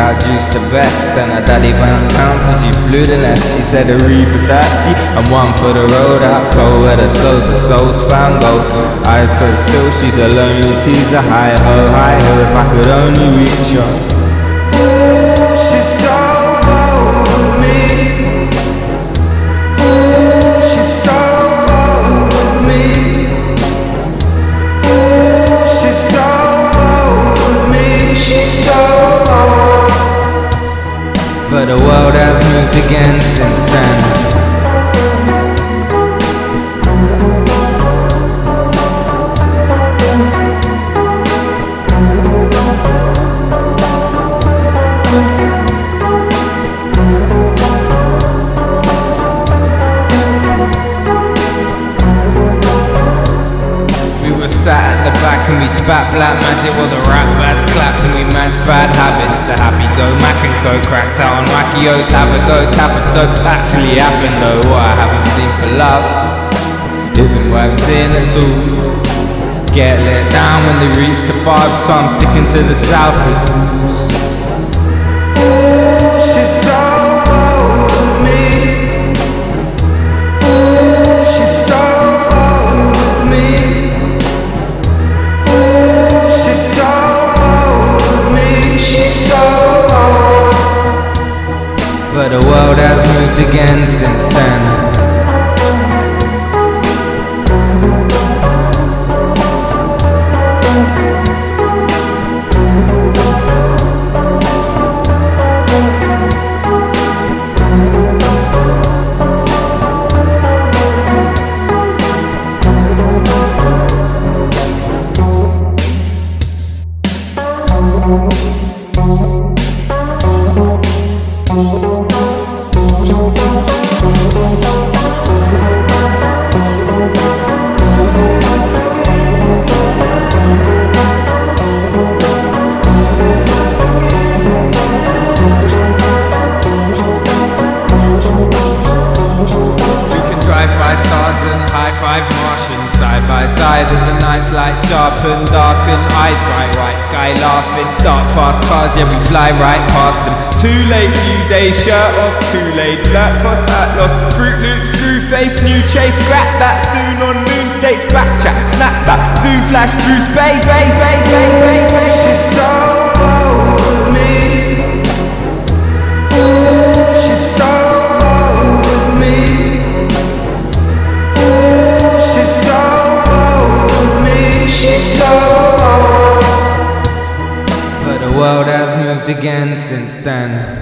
out juice the best. And her daddy bounced town so she flew the nest. She said a Arrivederci and one for the road out cold, where the souls found gold. Eyes so still, she's a lonely teaser. Hi ho, if I could only reach her. She's so bold with me. She's so bold with me. She's so bold with me. She's so bold. But the world has moved again since then. Sat at the back and we spat black magic while the rap bats clapped, and we matched bad habits. The happy go Mac and Co cracked out on Macchios. Have a go Tapato. Actually happened though. What I haven't seen for love isn't worth seeing at all. Get let down when they reach the bar, so I'm sticking to the south. She's so bold with me. She's so bold with me. But the world has moved again since then. High-five Martians, side by side as the night's light sharpen, darken, eyes bright, white sky laughing, dark fast cars, yeah we fly right past them. Too late, few days, shirt off, Kool-Aid, flirt cost at loss, Fruit Loops, screw face, new chase, scrap that, soon on moon states, back chat, snap that, zoom flash through space, she's so bold with me. She's so bold with me. But the world has moved again since then.